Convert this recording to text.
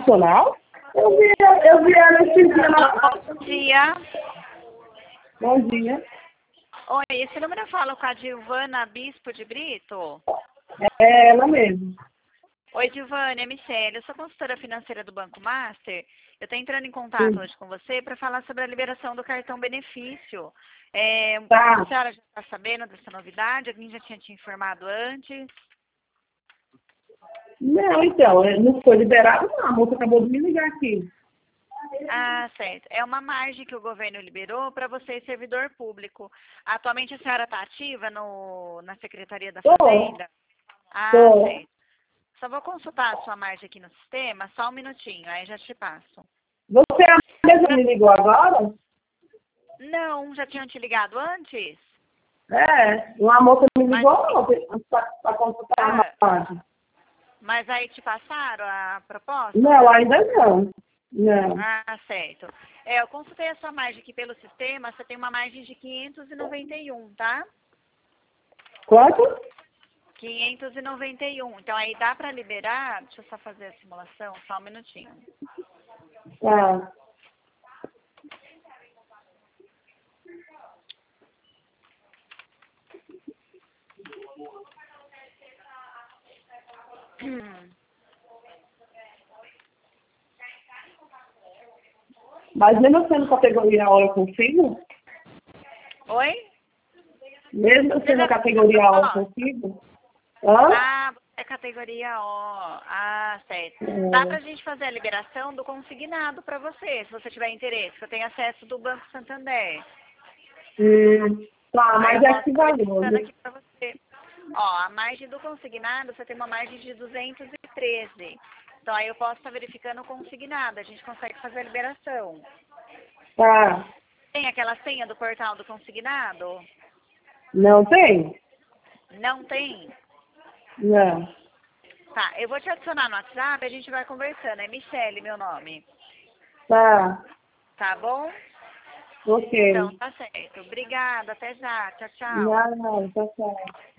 Nacional? Eu vi ela esse dia na... Bom dia. Bom dia. Oi, esse número eu falo com a Dilvana Bispo de Brito? É ela mesmo. Oi, Dilvana, é Michele. Eu sou consultora financeira do Banco Master. Eu estou entrando em contato hoje com você para falar sobre a liberação do cartão benefício. Tá. A senhora já está sabendo dessa novidade? Alguém já tinha te informado antes? Não, então, não foi liberado, não. A moça acabou de me ligar aqui. Ah, certo. É uma margem que o governo liberou para você, servidor público. Atualmente a senhora está ativa na Secretaria da Tô. Fazenda? Ah, Tô. certo. Só vou consultar a sua margem aqui no sistema, só um minutinho, aí já te passo. Você é a mesma que me ligou agora? Não, já tinham te ligado antes? É, uma moça me Mas, ligou ontem para consultar a margem. mas aí te passaram a proposta? Não, ainda não. Não. Ah, certo. Eu consultei a sua margem aqui pelo sistema, você tem uma margem de 591, tá? Quanto? 591. Então aí dá para liberar, deixa eu só fazer a simulação, só um minutinho. Tá. Mas mesmo sendo categoria A, eu consigo? Oi? Mesmo sendo categoria A, eu consigo? Hã? Ah, você é categoria O. Ah, certo. Dá pra gente fazer a liberação do consignado para você, se você tiver interesse, que eu tenho acesso do Banco Santander. Tá, Aí mas eu é posso que estar valor, verificando né? aqui para você. Ó, a margem do consignado, você tem uma margem de 213. Então aí eu posso estar verificando o consignado, a gente consegue fazer a liberação. Tá. Tem aquela senha do portal do consignado? Não tem? Não tem? Não. Tá, eu vou te adicionar no WhatsApp, a gente vai conversando. É Michele, meu nome. Tá. Tá bom? Então, Ok. tá certo. Obrigada, até já. Tchau, tchau. Não, tá certo.